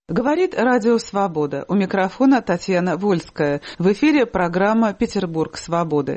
Говорит Радио Свобода. У микрофона Татьяна Вольская. В эфире программа «Петербург свободы».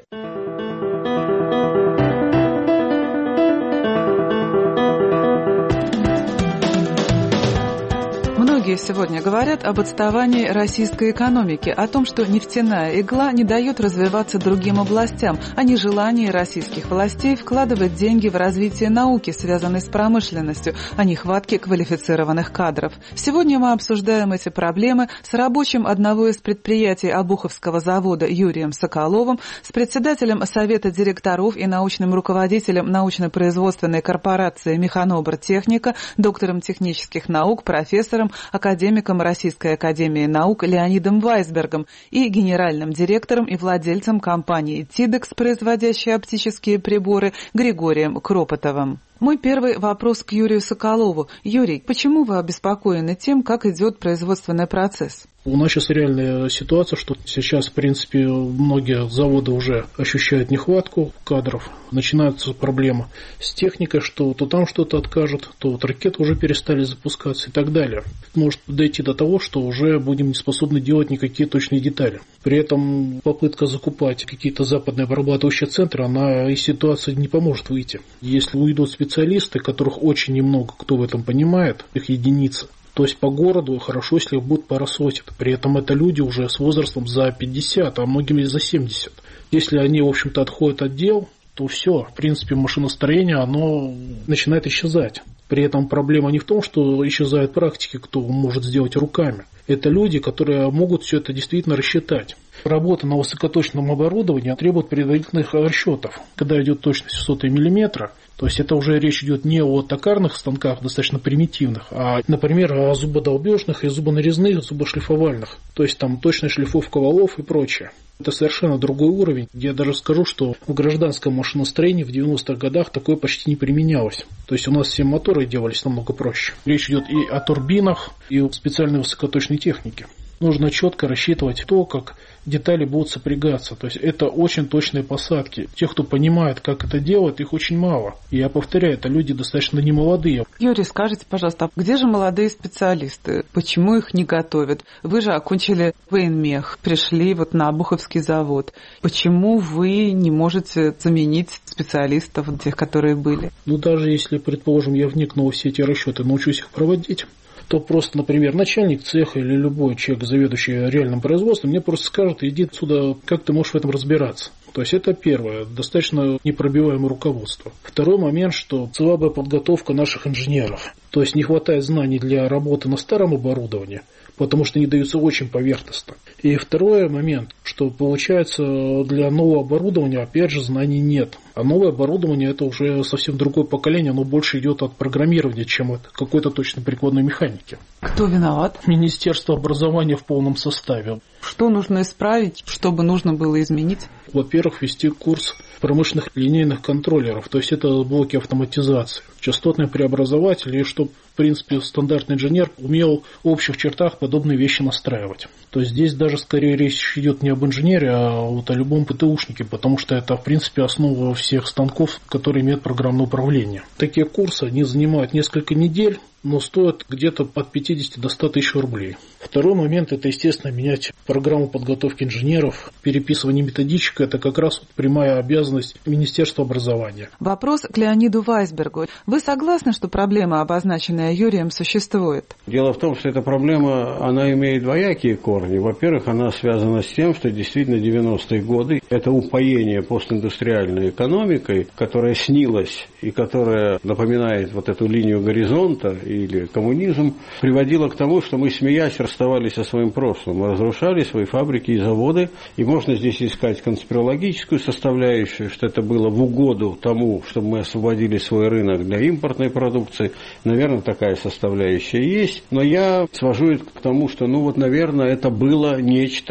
Многие сегодня говорят об отставании российской экономики, о том, что нефтяная игла не дает развиваться другим областям, о нежелании российских властей вкладывать деньги в развитие науки, связанной с промышленностью, о нехватке квалифицированных кадров. Сегодня мы обсуждаем эти проблемы с рабочим одного из предприятий Обуховского завода Юрием Соколовым, с председателем Совета директоров и научным руководителем научно-производственной корпорации «Механобр-Техника», доктором технических наук, профессором, академиком Российской академии наук Леонидом Вайсбергом и генеральным директором и владельцем компании «Тидекс», производящей оптические приборы, Григорием Кропотовым. Мой первый вопрос к Юрию Соколову. Юрий, почему вы обеспокоены тем, как идет производственный процесс? У нас сейчас реальная ситуация, что сейчас, в принципе, многие заводы уже ощущают нехватку кадров. Начинаются проблемы с техникой, что то там что-то откажут, то вот ракеты уже перестали запускаться и так далее. Может дойти до того, что уже будем не способны делать никакие точные детали. При этом попытка закупать какие-то западные обрабатывающие центры, она из ситуации не поможет выйти. Если уйдут специалисты, которых очень немного кто в этом понимает, их единицы, то есть по городу хорошо, если их будут пара сотен. При этом это люди уже с возрастом за 50, а многими за 70. Если они, в общем-то, отходят от дел, то все, в принципе, машиностроение, оно начинает исчезать. При этом проблема не в том, что исчезают практики, кто может сделать руками. Это люди, которые могут все это действительно рассчитать. Работа на высокоточном оборудовании требует предварительных расчетов. Когда идет точность в сотые миллиметра, то есть это уже речь идет не о токарных станках, достаточно примитивных, а, например, о зубодолбежных и зубонарезных, зубошлифовальных. То есть там точная шлифовка валов и прочее. Это совершенно другой уровень. Я даже скажу, что в гражданском машиностроении в 90-х годах такое почти не применялось. То есть у нас все моторы делались намного проще. Речь идет и о турбинах, и о специальной высокоточной технике. Нужно четко рассчитывать то, как детали будут сопрягаться. То есть это очень точные посадки. Тех, кто понимает, как это делать, их очень мало. И я повторяю, это люди достаточно немолодые. Юрий, скажите, пожалуйста, где же молодые специалисты? Почему их не готовят? Вы же окончили военмех, пришли вот на Обуховский завод. Почему вы не можете заменить специалистов, тех, которые были? Ну, даже если, предположим, я вникну во все эти расчеты, научусь их проводить, то просто, например, начальник цеха или любой человек, заведующий реальным производством, мне просто скажет: иди отсюда, как ты можешь в этом разбираться. То есть это первое, достаточно непробиваемое руководство. Второй момент, что слабая подготовка наших инженеров. То есть не хватает знаний для работы на старом оборудовании, потому что они даются очень поверхностно. И второй момент, что получается для нового оборудования, опять же, знаний нет. А новое оборудование — это уже совсем другое поколение, оно больше идет от программирования, чем от какой-то точно прикладной механики. Кто виноват? Министерство образования в полном составе. Что нужно исправить, что бы нужно было изменить? Во-первых, ввести курс промышленных линейных контроллеров, то есть это блоки автоматизации, частотные преобразователи, и чтобы, в принципе, стандартный инженер умел в общих чертах подобные вещи настраивать. То есть здесь даже скорее речь идет не об инженере, а вот о любом ПТУшнике, потому что это, в принципе, основа всех станков, которые имеют программное управление. Такие курсы, они занимают несколько недель, но стоят где-то от 50 до 100 тысяч рублей. Второй момент – это, естественно, менять программу подготовки инженеров. Переписывание методичек – это как раз прямая обязанность Министерства образования. Вопрос к Леониду Вайсбергу. Вы согласны, что проблема, обозначенная Юрием, существует? Дело в том, что эта проблема, она имеет двоякие корни. Во-первых, она связана с тем, что действительно 90-е годы – это упоение постиндустриальной экономикой, которая снилась и которая напоминает вот эту линию горизонта или коммунизм, приводило к тому, что мы, смеясь, расставались со своим прошлым. Мы разрушали свои фабрики и заводы, и можно здесь искать конспирологическую составляющую, что это было в угоду тому, чтобы мы освободили свой рынок для импортной продукции. Наверное, такая составляющая есть, но я свожу это к тому, что, наверное, это было нечто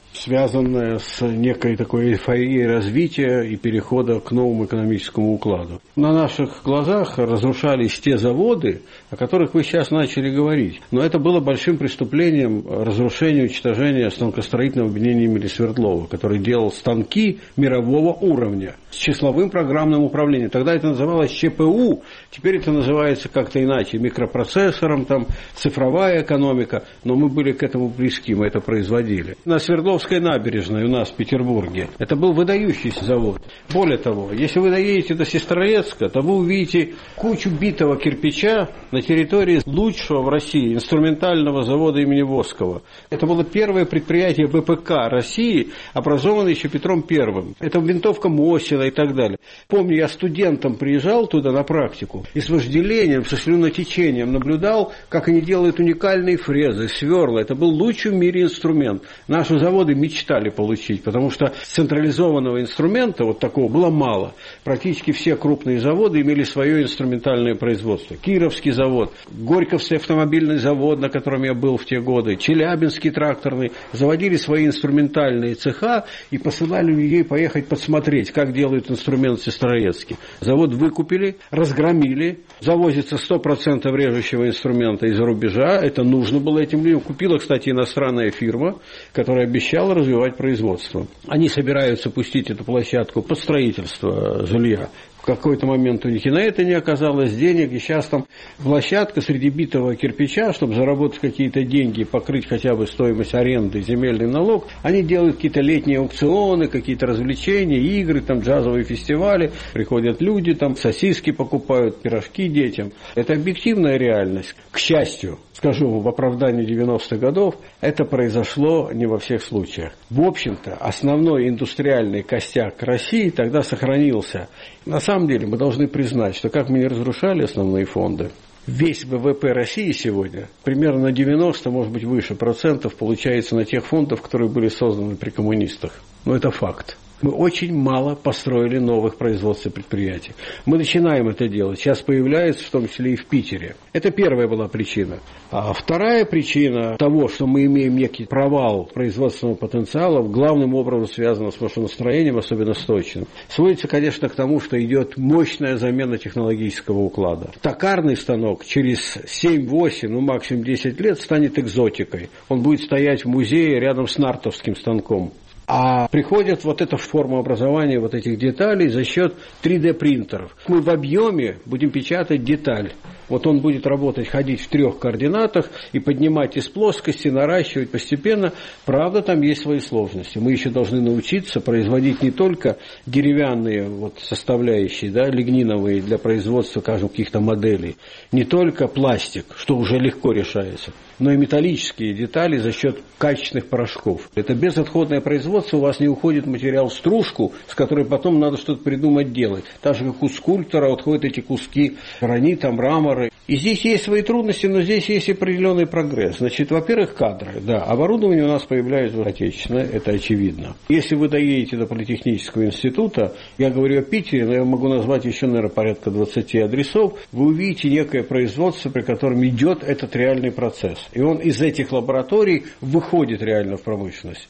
связанная с некой такой эйфорией развития и перехода к новому экономическому укладу. На наших глазах разрушались те заводы, о которых вы сейчас начали говорить. Но это было большим преступлением разрушения, уничтожения станкостроительного объединения имени Свердлова, который делал станки мирового уровня с числовым программным управлением. Тогда это называлось ЧПУ, теперь это называется как-то иначе, микропроцессором, там, цифровая экономика, но мы были к этому близки, мы это производили. На Свердловской набережной у нас в Петербурге это был выдающийся завод. Более того, если вы доедете до Сестрорецка, то вы увидите кучу битого кирпича на территории лучшего в России инструментального завода имени Воскова. Это было первое предприятие ВПК России, образованное еще Петром I. Это винтовка Мосина и так далее. Помню, я студентом приезжал туда на практику и с вожделением, со слюнотечением наблюдал, как они делают уникальные фрезы, сверла. Это был лучший в мире инструмент. Наши заводы мечтали получить, потому что централизованного инструмента вот такого было мало. Практически все крупные заводы имели свое инструментальное производство. Кировский завод, Горьковский автомобильный завод, на котором я был в те годы, Челябинский тракторный, заводили свои инструментальные цеха и посылали людей поехать посмотреть, как делают инструмент в Сестрорецке. Завод выкупили, разгромили, завозится 100% режущего инструмента из-за рубежа, это нужно было этим людям. Купила, кстати, иностранная фирма, которая обещала развивать производство. Они собираются пустить эту площадку под строительство жилья. В какой-то момент у них и на это не оказалось денег, и сейчас там площадка среди битого кирпича, чтобы заработать какие-то деньги, покрыть хотя бы стоимость аренды, земельный налог, они делают какие-то летние аукционы, какие-то развлечения, игры, там джазовые фестивали, приходят люди, там сосиски покупают, пирожки детям. Это объективная реальность. К счастью, скажу в оправдании 90-х годов, это произошло не во всех случаях. В общем-то, основной индустриальный костяк России тогда сохранился. На самом деле мы должны признать, что как мы не разрушали основные фонды, весь ВВП России сегодня примерно на 90, может быть выше процентов получается на тех фондах, которые были созданы при коммунистах. Но это факт. Мы очень мало построили новых производственных предприятий. Мы начинаем это делать. Сейчас появляется, в том числе и в Питере. Это первая была причина. А вторая причина того, что мы имеем некий провал производственного потенциала, главным образом связана с машиностроением, особенно с точным, сводится, конечно, к тому, что идет мощная замена технологического уклада. Токарный станок через 7-8, ну максимум 10 лет станет экзотикой. Он будет стоять в музее рядом с нартовским станком. А приходит вот эта форма образования вот этих деталей за счет 3D-принтеров. Мы в объеме будем печатать деталь. Вот он будет работать, ходить в 3 координатах и поднимать из плоскости, наращивать постепенно. Правда, там есть свои сложности. Мы еще должны научиться производить не только деревянные вот составляющие, да, лигниновые для производства, скажем, каких-то моделей, не только пластик, что уже легко решается, но и металлические детали за счет качественных порошков. Это безотходное производство, у вас не уходит материал в стружку, с которой потом надо что-то придумать делать. Так же, как у скульптора отходят эти куски гранита, мрамора. И здесь есть свои трудности, но здесь есть определенный прогресс. Значит, во-первых, кадры. Да, оборудование у нас появляется отечественное, это очевидно. Если вы доедете до Политехнического института, я говорю о Питере, но я могу назвать еще, наверное, порядка 20 адресов, вы увидите некое производство, при котором идет этот реальный процесс. И он из этих лабораторий выходит реально в промышленность.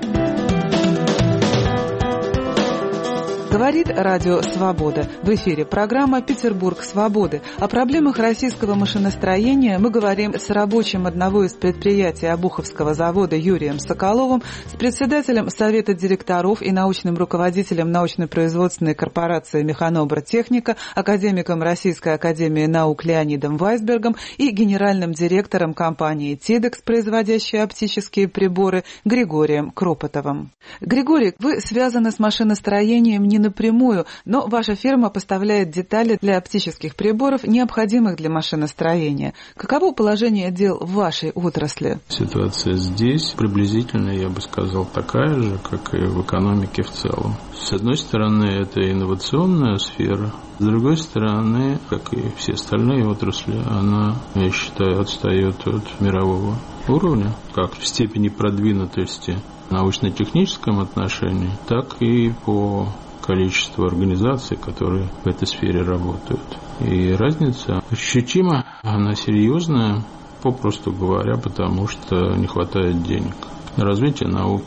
Говорит Радио Свобода. В эфире программа «Петербург свободы». О проблемах российского машиностроения мы говорим с рабочим одного из предприятий Обуховского завода Юрием Соколовым, с председателем Совета директоров и научным руководителем научно-производственной корпорации «Механобртехника», академиком Российской академии наук Леонидом Вайсбергом и генеральным директором компании «Тидекс», производящей оптические приборы, Григорием Кропотовым. Григорий, вы связаны с машиностроением не напрямую, но ваша фирма поставляет детали для оптических приборов, необходимых для машиностроения. Каково положение дел в вашей отрасли? Ситуация здесь приблизительно, я бы сказал, такая же, как и в экономике в целом. С одной стороны, это инновационная сфера, с другой стороны, как и все остальные отрасли, она, я считаю, отстает от мирового уровня, как в степени продвинутости в научно-техническом отношении, так и по количеству организаций, которые в этой сфере работают. И разница ощутима, она серьезная, попросту говоря, потому что не хватает денег на развитие науки,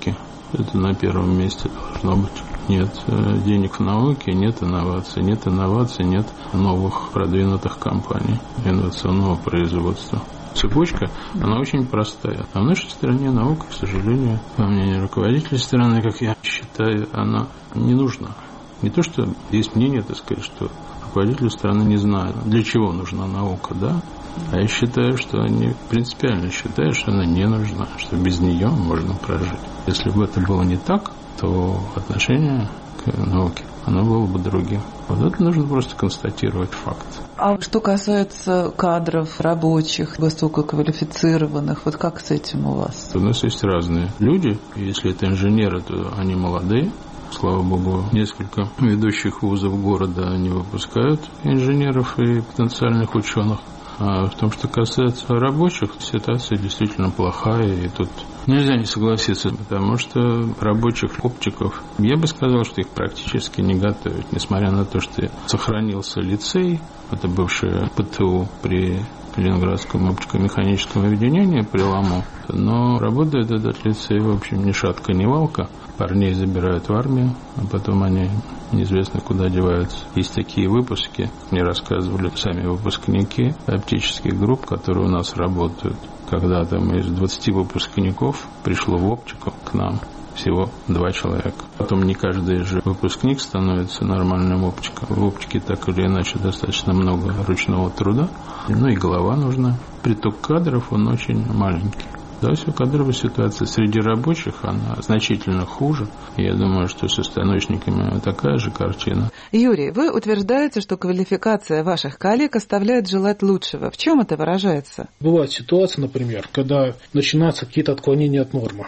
Это на первом месте должно быть. Нет денег в науке, нет инноваций. Нет инноваций, нет новых продвинутых компаний инновационного производства. Цепочка, она очень простая. А в нашей стране наука, к сожалению, по мнению руководителей страны, как я считаю, она не нужна. Не то, что есть мнение, так сказать, что руководители страны не знают, для чего нужна наука, да? А я считаю, что они принципиально считают, что она не нужна, что без нее можно прожить. Если бы это было не так, то отношение к науке, оно было бы другим. Вот это нужно просто констатировать факт. А что касается кадров, рабочих, высококвалифицированных, вот как с этим у вас? У нас есть разные люди. Если это инженеры, то они молодые. Слава богу, несколько ведущих вузов города они выпускают инженеров и потенциальных ученых. А в том, что касается рабочих, ситуация действительно плохая, и тут нельзя не согласиться, потому что рабочих оптиков, я бы сказал, что их практически не готовят, несмотря на то, что сохранился лицей, это бывшее ПТУ при Ленинградском оптико-механическом объединении при ЛАМО, но работает этот лицей, в общем, ни шатка, ни валка. Парней забирают в армию, а потом они неизвестно куда деваются. Есть такие выпуски, мне рассказывали сами выпускники оптических групп, которые у нас работают. Когда там из 20 выпускников пришло в оптику к нам всего 2 человека. Потом не каждый же выпускник становится нормальным оптиком. В оптике так или иначе достаточно много ручного труда, ну и голова нужна. Приток кадров, он очень маленький. Да, все кадровая ситуация среди рабочих, она значительно хуже. Я думаю, что со станочниками такая же картина. Юрий, вы утверждаете, что квалификация ваших коллег оставляет желать лучшего. В чем это выражается? Бывает ситуация, например, когда начинаются какие-то отклонения от нормы.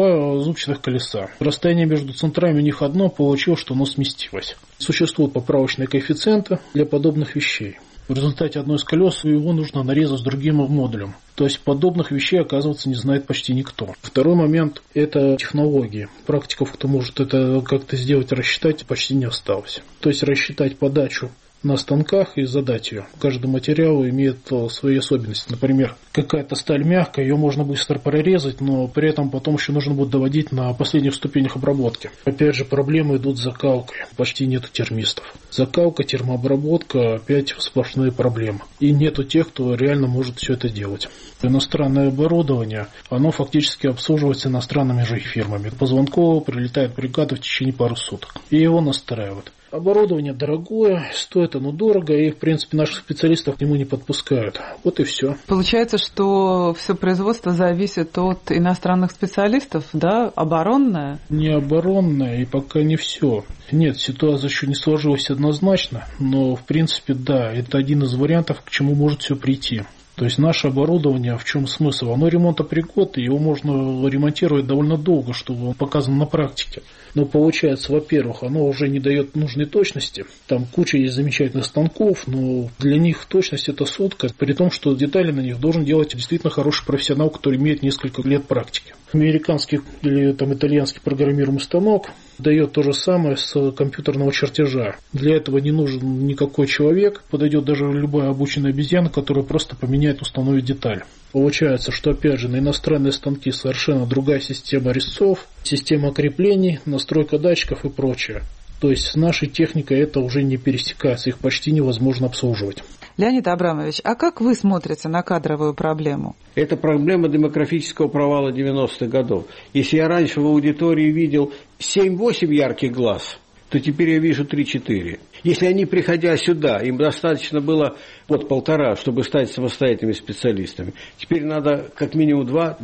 2 зубчатых колеса. Расстояние между центрами у них одно, получилось, что оно сместилось. Существуют поправочные коэффициенты для подобных вещей. В результате одной из колес его нужно нарезать с другим модулем. То есть подобных вещей, оказывается, не знает почти никто. Второй момент – это технологии. Практиков, кто может это как-то сделать, рассчитать, почти не осталось. То есть рассчитать подачу на станках и задать ее. Каждый материал имеет свои особенности. Например, какая-то сталь мягкая, ее можно быстро прорезать, но при этом потом еще нужно будет доводить на последних ступенях обработки. Опять же, проблемы идут с закалкой. Почти нету термистов. Закалка, термообработка, опять сплошные проблемы. И нету тех, кто реально может все это делать. Иностранное оборудование, оно фактически обслуживается иностранными же фирмами. По звонку прилетает бригада в течение пары суток. И его настраивают. Оборудование дорогое, стоит оно дорого, и, в принципе, наших специалистов к нему не подпускают. Вот и все. Получается, что все производство зависит от иностранных специалистов, да? Оборонное? Не оборонное, и пока не все. Нет, ситуация еще не сложилась однозначно, но, в принципе, да, это один из вариантов, к чему может все прийти. То есть наше оборудование, в чем смысл? Оно ремонтопригодно, его можно ремонтировать довольно долго, чтобы показано на практике. Но получается, во-первых, оно уже не дает нужной точности. Там куча есть замечательных станков, но для них точность это сотка, при том, что детали на них должен делать действительно хороший профессионал, который имеет несколько лет практики. Американский или там итальянский программируемый станок дает то же самое с компьютерного чертежа. Для этого не нужен никакой человек, подойдет даже любая обученная обезьяна, которая просто поменяет, установит деталь. Получается, что опять же на иностранные станки совершенно другая система резцов, система креплений, настройка датчиков и прочее. То есть с нашей техникой это уже не пересекается, их почти невозможно обслуживать. Леонид Абрамович, а как вы смотрите на кадровую проблему? Это проблема демографического провала 90-х годов. Если я раньше в аудитории видел 7-8 ярких глаз, то теперь я вижу 3-4. Если они, приходя сюда, им достаточно было 1,5, чтобы стать самостоятельными специалистами, теперь надо как минимум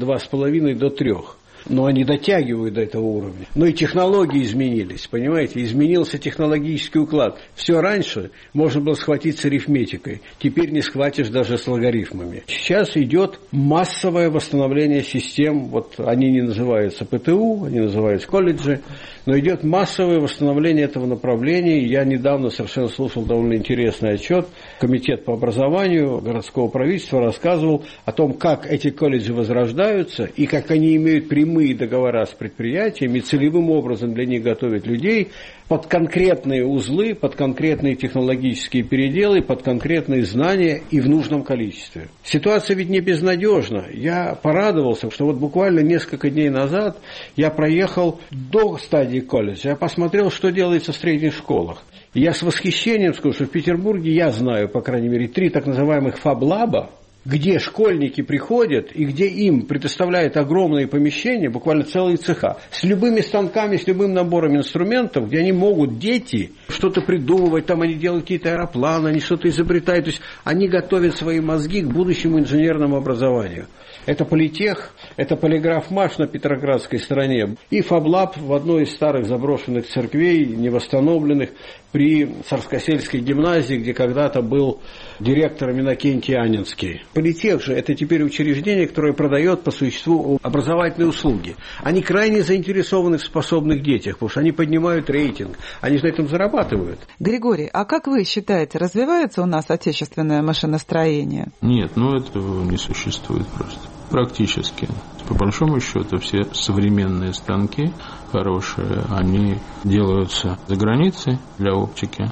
2,5 до 3. Но они дотягивают до этого уровня. Но и технологии изменились, понимаете? Изменился технологический уклад. Все раньше можно было схватиться арифметикой. Теперь не схватишь даже с логарифмами. Сейчас идет массовое восстановление систем. Вот они не называются ПТУ, они называются колледжи. Но идет массовое восстановление этого направления. Я недавно совершенно слушал довольно интересный отчет. Комитет по образованию городского правительства рассказывал о том, как эти колледжи возрождаются и как они имеют преимущество прямые договора с предприятиями, целевым образом для них готовят людей под конкретные узлы, под конкретные технологические переделы, под конкретные знания и в нужном количестве. Ситуация ведь не безнадежна. Я порадовался, что вот буквально несколько дней назад я проехал до стадии колледжа, я посмотрел, что делается в средних школах. И я с восхищением скажу, что в Петербурге я знаю, по крайней мере, 3 так называемых фаб-лаба, где школьники приходят и где им предоставляют огромные помещения, буквально целые цеха, с любыми станками, с любым набором инструментов, где они могут, дети, что-то придумывать, там они делают какие-то аэропланы, они что-то изобретают, то есть они готовят свои мозги к будущему инженерному образованию. Это политех, это полиграфмаш на Петроградской стороне и фаблаб в одной из старых заброшенных церквей, невосстановленных, при Царскосельской гимназии, где когда-то был директором Иннокентий Анинский. Политех же это теперь учреждение, которое продает по существу образовательные услуги. Они крайне заинтересованы в способных детях, потому что они поднимают рейтинг, они на этом зарабатывают. Григорий, а как вы считаете, развивается у нас отечественное машиностроение? Нет, этого не существует просто. Практически. По большому счету все современные станки хорошие, они делаются за границей для оптики,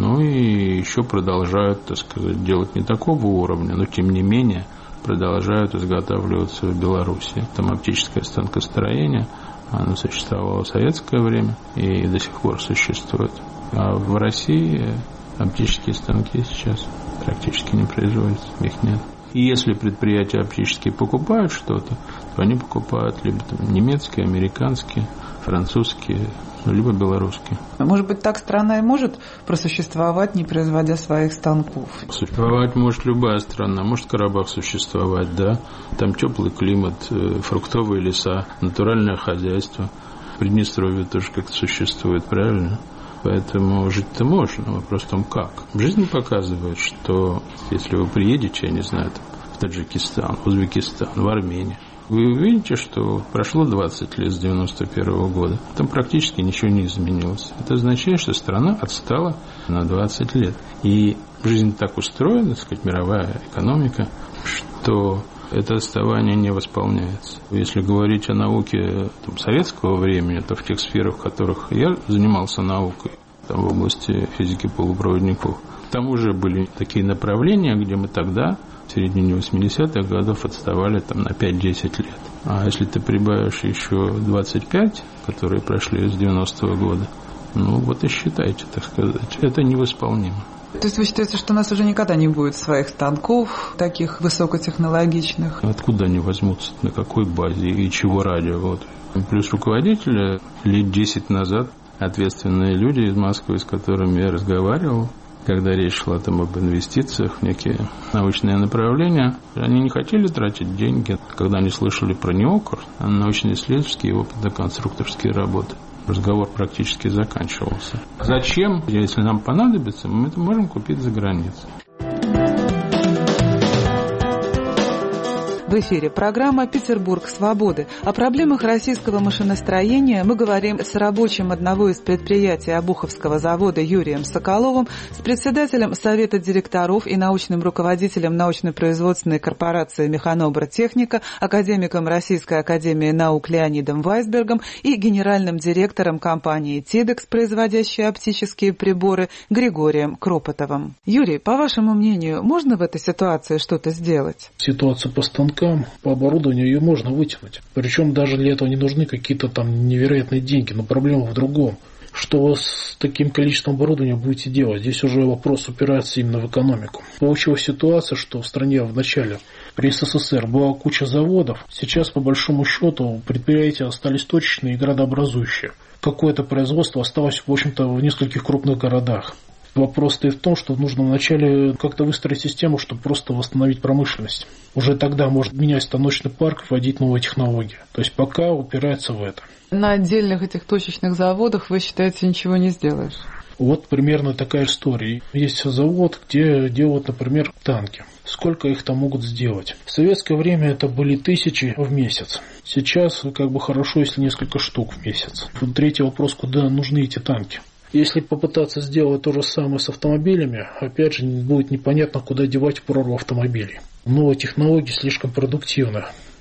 и еще продолжают, так сказать, делать не такого уровня, но тем не менее продолжают изготавливаться в Беларуси. Там оптическое станкостроение, оно существовало в советское время и до сих пор существует. А в России оптические станки сейчас практически не производятся, их нет. И если предприятия оптические покупают что-то, то они покупают либо немецкие, американские, французские, либо белорусские. Может быть, так страна и может просуществовать, не производя своих станков? Существовать может любая страна. Может Карабах существовать, да. Там теплый климат, фруктовые леса, натуральное хозяйство. Приднестровье тоже как-то существует, правильно? Поэтому жить-то можно, вопрос в том, как. Жизнь показывает, что если вы приедете, я не знаю, в Таджикистан, в Узбекистан, в Армению, вы увидите, что прошло 20 лет с 91 года, там практически ничего не изменилось. Это означает, что страна отстала на 20 лет. И жизнь так устроена, так сказать, мировая экономика, что это отставание не восполняется. Если говорить о науке советского времени, то в тех сферах, в которых я занимался наукой, там в области физики полупроводников, там уже были такие направления, где мы тогда, в середине 80-х годов, отставали на 5-10 лет. А если ты прибавишь еще 25, которые прошли с 90-го года, и считайте, так сказать, это невосполнимо. То есть вы считаете, что у нас уже никогда не будет своих станков, таких высокотехнологичных? Откуда они возьмутся, на какой базе и чего ради? Плюс руководители лет 10 назад, ответственные люди из Москвы, с которыми я разговаривал, когда речь шла об инвестициях в некие научные направления, они не хотели тратить деньги, когда они слышали про НИОКР, научно-исследовательские и опытно-конструкторские работы. Разговор практически заканчивался. Зачем? Если нам понадобится, мы это можем купить за границей. В эфире программа «Петербург свободы». О проблемах российского машиностроения мы говорим с рабочим одного из предприятий Обуховского завода Юрием Соколовым, с председателем Совета директоров и научным руководителем научно-производственной корпорации «Механобртехника», академиком Российской академии наук Леонидом Вайсбергом и генеральным директором компании «Тидекс», производящей оптические приборы, Григорием Кропотовым. Юрий, по вашему мнению, можно в этой ситуации что-то сделать? Ситуация по станкам, по оборудованию ее можно вытянуть. Причем даже для этого не нужны какие-то невероятные деньги. Но проблема в другом. Что вы с таким количеством оборудования будете делать? Здесь уже вопрос упирается именно в экономику. Получилась ситуация, что в стране в начале при СССР была куча заводов. Сейчас, по большому счету, предприятия остались точечные и градообразующие. Какое-то производство осталось, в общем-то, в нескольких крупных городах. Вопрос стоит в том, что нужно вначале как-то выстроить систему, чтобы просто восстановить промышленность. Уже тогда может менять станочный парк, вводить новые технологии. То есть пока упирается в это. На отдельных этих точечных заводах, вы считаете, ничего не сделаешь? Вот примерно такая история. Есть завод, где делают, например, танки. Сколько их там могут сделать? В советское время это были 1000 в месяц. Сейчас хорошо, если несколько штук в месяц. Третий вопрос, куда нужны эти танки? Если попытаться сделать то же самое с автомобилями, опять же, будет непонятно, куда девать прорву автомобилей. Новые технологии слишком продуктивны.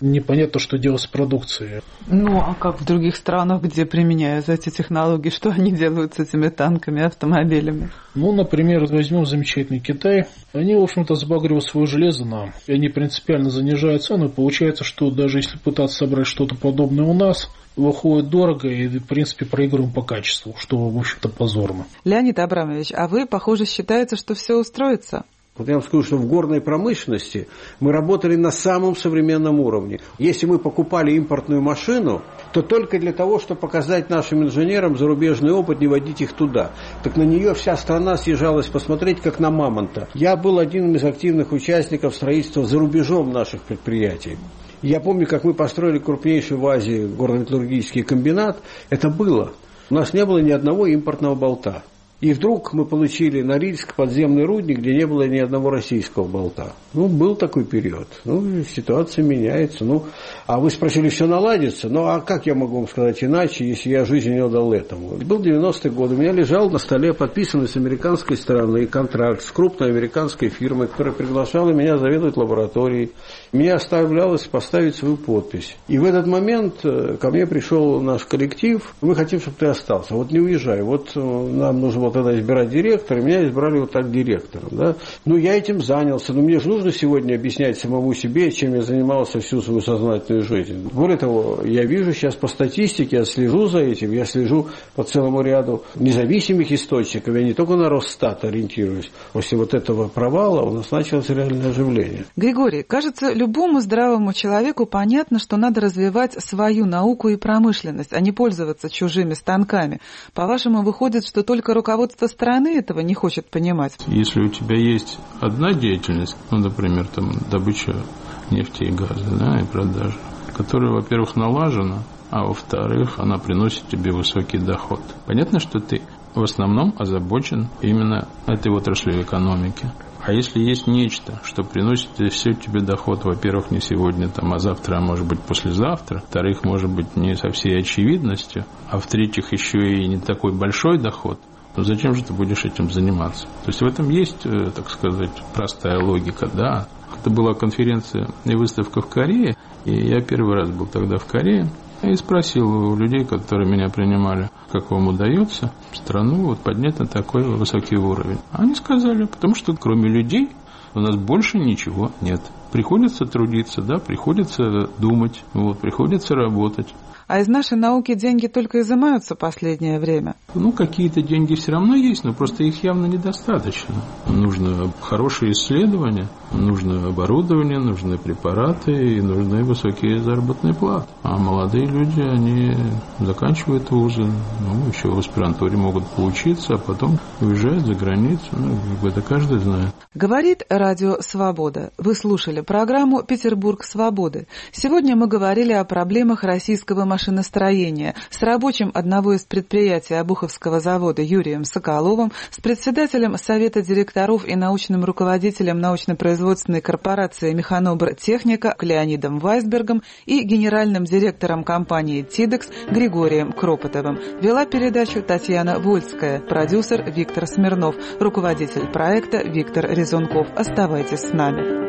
непонятно, что делать с продукцией. Ну, а как в других странах, где применяют эти технологии, что они делают с этими танками, автомобилями? Ну, например, возьмем замечательный Китай. Они, в общем-то, сбагривают свое железо нам. И они принципиально занижают цену. Получается, что даже если пытаться собрать что-то подобное у нас, выходит дорого и, в принципе, проигрываем по качеству, что, в общем-то, позорно. Леонид Абрамович, а вы, похоже, считаете, что все устроится? Вот я вам скажу, что в горной промышленности мы работали на самом современном уровне. Если мы покупали импортную машину, то только для того, чтобы показать нашим инженерам зарубежный опыт, не водить их туда. Так на нее вся страна съезжалась посмотреть, как на мамонта. Я был одним из активных участников строительства за рубежом наших предприятий. Я помню, как мы построили крупнейший в Азии горно-металлургический комбинат. Это было. У нас не было ни одного импортного болта. И вдруг мы получили Норильск подземный рудник, где не было ни одного российского болта. Ну, был такой период. Ну, ситуация меняется. Ну, а вы спросили, все наладится? Ну, а как я могу вам сказать иначе, если я жизнь не отдал этому? Был 90-й год. У меня лежал на столе подписанный с американской стороны контракт с крупной американской фирмой, которая приглашала меня заведовать лабораторией. Меня оставлялось поставить свою подпись. И в этот момент ко мне пришел наш коллектив. Мы хотим, чтобы ты остался. Вот не уезжай. Вот нам нужно вот тогда избирать директора. Меня избрали вот так директором. Да? Ну, я этим занялся. Но мне же нужно сегодня объяснять самому себе, чем я занимался всю свою сознательную жизнь. Более того, я вижу сейчас по статистике, я слежу за этим, я слежу по целому ряду независимых источников. Я не только на Росстат ориентируюсь. После вот этого провала у нас началось реальное оживление. Григорий, кажется, любому здравому человеку понятно, что надо развивать свою науку и промышленность, а не пользоваться чужими станками. По-вашему, выходит, что только руководство страны этого не хочет понимать? Если у тебя есть одна деятельность, ну, например, там, добыча нефти и газа, да, и продажа, которая, во-первых, налажена, а во-вторых, она приносит тебе высокий доход. Понятно, что ты в основном озабочен именно этой отраслью экономики. А если есть нечто, что приносит все тебе доход, во-первых, не сегодня, там, а завтра, а может быть послезавтра, во-вторых, может быть, не со всей очевидностью, а в-третьих, еще и не такой большой доход, то зачем же ты будешь этим заниматься? То есть в этом есть, так сказать, простая логика, да. Это была конференция и выставка в Корее, и я первый раз был тогда в Корее, и спросил у людей, которые меня принимали, как вам удается страну вот поднять на такой высокий уровень. Они сказали, потому что кроме людей у нас больше ничего нет. Приходится трудиться, да, приходится думать, вот, приходится работать. А из нашей науки деньги только изымаются в последнее время? Ну, какие-то деньги все равно есть, но просто их явно недостаточно. Нужно хорошие исследования, нужно оборудование, нужны препараты и нужны высокие заработные платы. А молодые люди, они заканчивают вузы, ну, еще в аспирантуре могут поучиться, а потом уезжают за границу. Ну, это каждый знает. Говорит Радио Свобода. Вы слушали программу «Петербург свободы». Сегодня мы говорили о проблемах российского машиностроения с рабочим одного из предприятий Обуховского завода Юрием Соколовым, с председателем Совета директоров и научным руководителем научно-производственной корпорации «Механобр Техника» Леонидом Вайсбергом и генеральным директором компании «Тидекс» Григорием Кропотовым. Вела передачу Татьяна Вольская, продюсер Виктор Смирнов, руководитель проекта Виктор Резунков. Оставайтесь с нами.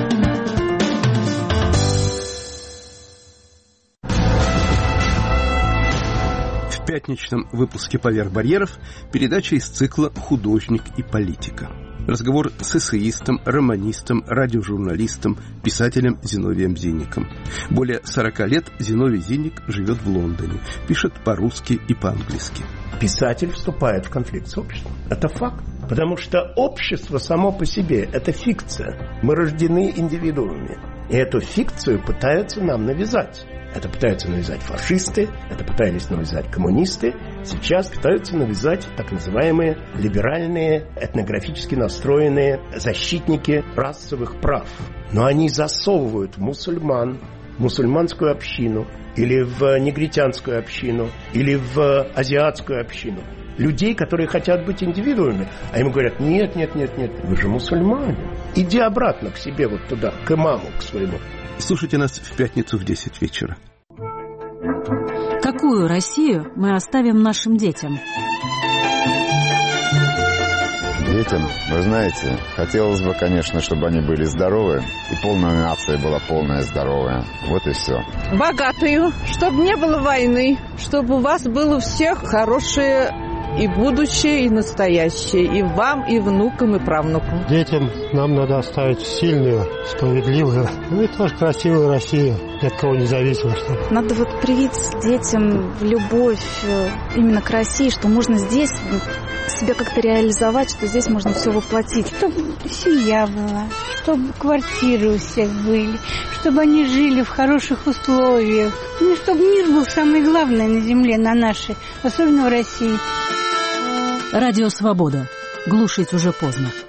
В пятничном выпуске «Поверх барьеров» передача из цикла «Художник и политика». Разговор с эссеистом, романистом, радиожурналистом, писателем Зиновием Зинником. Более 40 лет Зиновий Зинник живет в Лондоне, пишет по-русски и по-английски. Писатель вступает в конфликт с обществом. Это факт. Потому что общество само по себе – это фикция. Мы рождены индивидуумами. И эту фикцию пытаются нам навязать. Это пытаются навязать фашисты, это пытались навязать коммунисты. Сейчас пытаются навязать так называемые либеральные, этнографически настроенные защитники расовых прав. Но они засовывают мусульман, мусульманскую общину, или в негритянскую общину, или в азиатскую общину. Людей, которые хотят быть индивидуумами. А им говорят, нет, вы же мусульмане. Иди обратно к себе вот туда, к имаму, к своему. Слушайте нас в пятницу в 10 вечера. Какую Россию мы оставим нашим детям? детям, вы знаете, хотелось бы, конечно, чтобы они были здоровы, и полная нация была полная здоровая. Вот и все. Богатую, чтобы не было войны, чтобы у вас было у всех хорошее и будущее, и настоящее, и вам, и внукам, и правнукам. Детям нам надо оставить сильную, справедливую, и тоже красивую Россию, ни от кого не зависимо. Надо привить детям любовь именно к России, что можно здесь себя как-то реализовать, что здесь можно все воплотить. Чтобы семья была, чтобы квартиры у всех были, чтобы они жили в хороших условиях. Ну, чтобы мир был самое главное на земле, на нашей, особенно в России. Радио «Свобода». Глушить уже поздно.